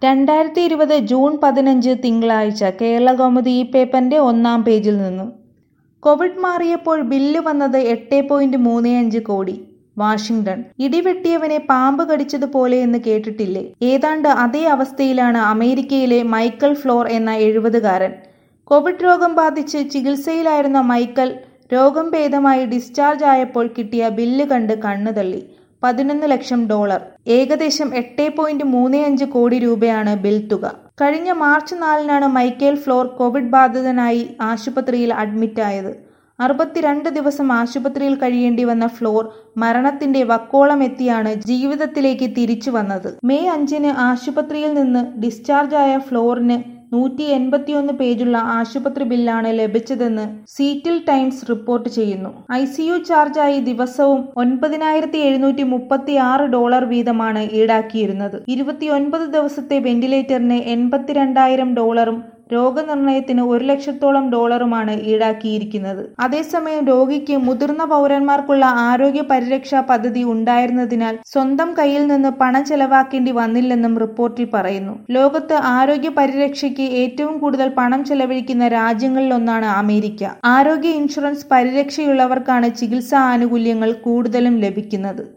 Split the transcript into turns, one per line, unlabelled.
2020 June 15 തിങ്കളാഴ്ച കേരളകൗമുദി ഈ പേപ്പറിന്റെ ഒന്നാം പേജിൽ നിന്നും. കോവിഡ് മാറിയപ്പോൾ ബില്ല് വന്നത് 8.35 കോടി. വാഷിംഗ്ടൺ. ഇടിവെട്ടിയവനെ പാമ്പ് കടിച്ചതുപോലെയെന്ന് കേട്ടിട്ടില്ലേ? ഏതാണ്ട് അതേ അവസ്ഥയിലാണ് അമേരിക്കയിലെ മൈക്കൽ ഫ്ലോർ എന്ന 70-കാരൻ. കോവിഡ് രോഗം ബാധിച്ച് ചികിത്സയിലായിരുന്ന മൈക്കൽ രോഗം ഭേദമായി ഡിസ്ചാർജ് ആയപ്പോൾ കിട്ടിയ ബില്ല് കണ്ട് കണ്ണ് തള്ളി. $11 ലക്ഷം. ഏകദേശം 8.35 കോടി രൂപയാണ് ബിൽ തുക. കഴിഞ്ഞ മാർച്ച് 4-നാണ് മൈക്കേൽ ഫ്ലോർ കോവിഡ് ബാധിതനായി ആശുപത്രിയിൽ അഡ്മിറ്റായത്. 62 ദിവസം ആശുപത്രിയിൽ കഴിയേണ്ടി വന്ന ഫ്ലോർ മരണത്തിന്റെ വക്കോളം എത്തിയാണ് ജീവിതത്തിലേക്ക് തിരിച്ചു വന്നത്. മെയ് 5-ന് ആശുപത്രിയിൽ നിന്ന് ഡിസ്ചാർജ് ആയ ഫ്ലോറിന് 181 പേജുള്ള ആശുപത്രി ബില്ലാണ് ലഭിച്ചതെന്ന് സീറ്റിൽ ടൈംസ് റിപ്പോർട്ട് ചെയ്യുന്നു. ICU ചാർജായി ദിവസവും $9,736 വീതമാണ് ഈടാക്കിയിരുന്നത്. 29 ദിവസത്തെ വെന്റിലേറ്ററിന് $82,000 രോഗനിർണയത്തിന് $1 ലക്ഷത്തോളം ഈടാക്കിയിരിക്കുന്നത്. അതേസമയം രോഗിക്ക് മുതിർന്ന പൗരന്മാർക്കുള്ള ആരോഗ്യ പരിരക്ഷാ പദ്ധതി ഉണ്ടായിരുന്നതിനാൽ സ്വന്തം കയ്യിൽ നിന്ന് പണം ചെലവാക്കേണ്ടി വന്നില്ലെന്നും റിപ്പോർട്ടിൽ പറയുന്നു. ലോകത്ത് ആരോഗ്യ പരിരക്ഷയ്ക്ക് ഏറ്റവും കൂടുതൽ പണം ചെലവഴിക്കുന്ന രാജ്യങ്ങളിലൊന്നാണ് അമേരിക്ക. ആരോഗ്യ ഇൻഷുറൻസ് പരിരക്ഷയുള്ളവർക്കാണ് ചികിത്സാ ആനുകൂല്യങ്ങൾ കൂടുതലും ലഭിക്കുന്നത്.